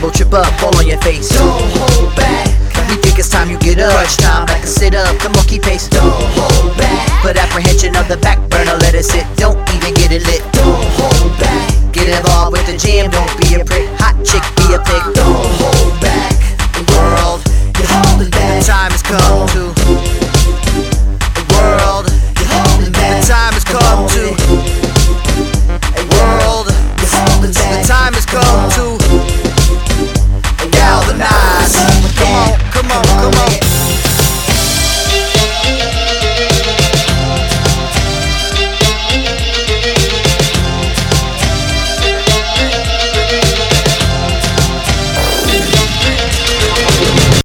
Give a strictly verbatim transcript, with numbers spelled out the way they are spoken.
stumble, trip up, fall on your face. Don't hold back. You think it's time you get up, crunch time, back and sit up, the monkey pace. Don't hold back. Put apprehension on the back burner, let it sit